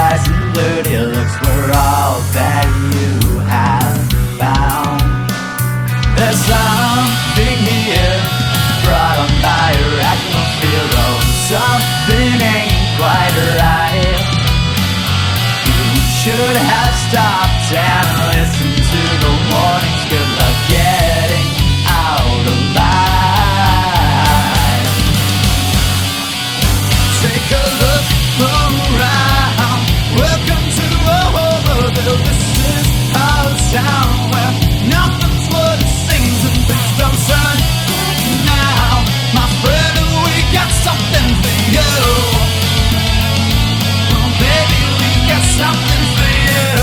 eyes and dirty looks were all that you have found. There's something here brought on by irrational fear. Oh, something ain't quite right. You should have stopped and listened to the warnings. Good luck getting out alive. Take a look around. Welcome to a world. This is our town where nothing's what it seems and things don't turn now. My friend, we got something for you. Oh, baby, we got something for you.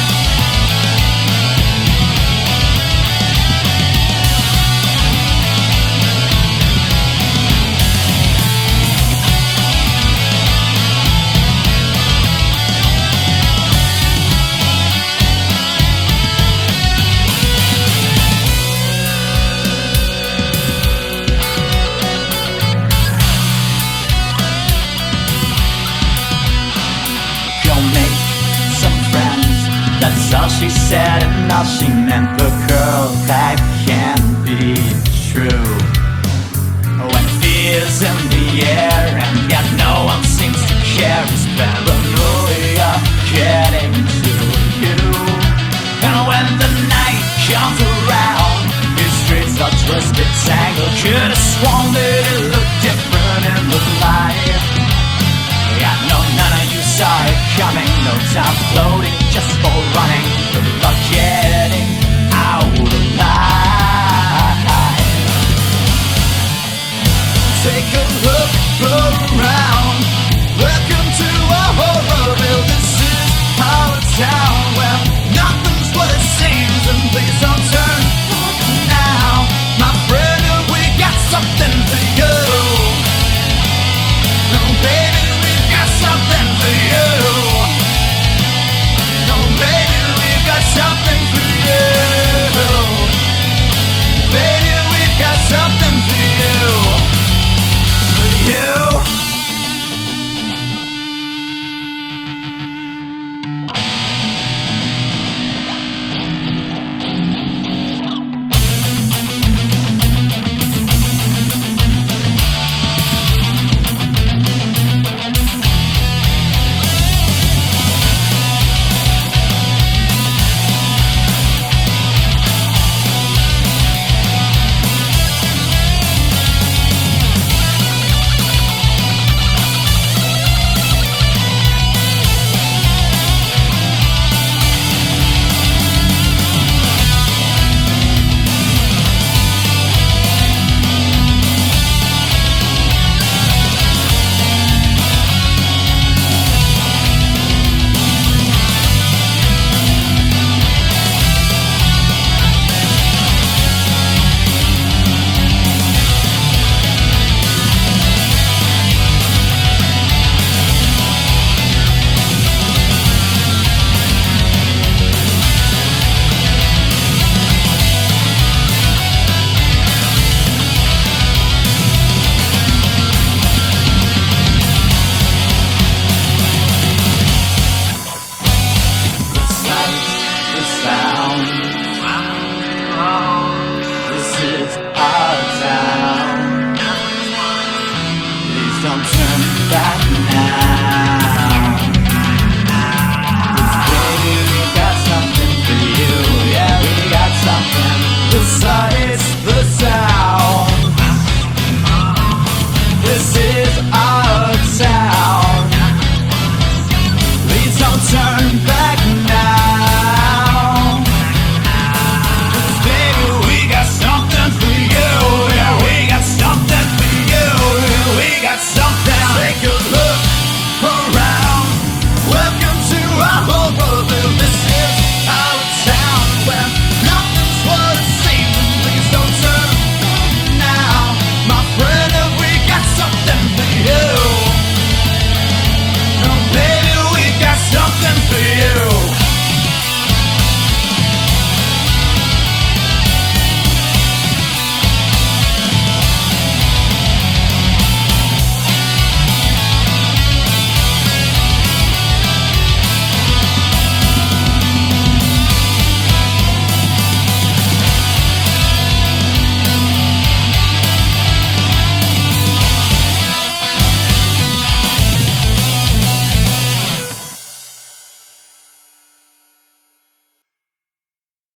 That's all she said and all she meant. But girl, that can't be true. When fear's in the air and yet no one seems to care, is paranoia getting to you? And when the night comes around, these streets are twisted, tangled. Could've sworn that it looked different in the light. I know none of you saw it coming. No time floating, just for running. Good luck getting out alive. Take a look around.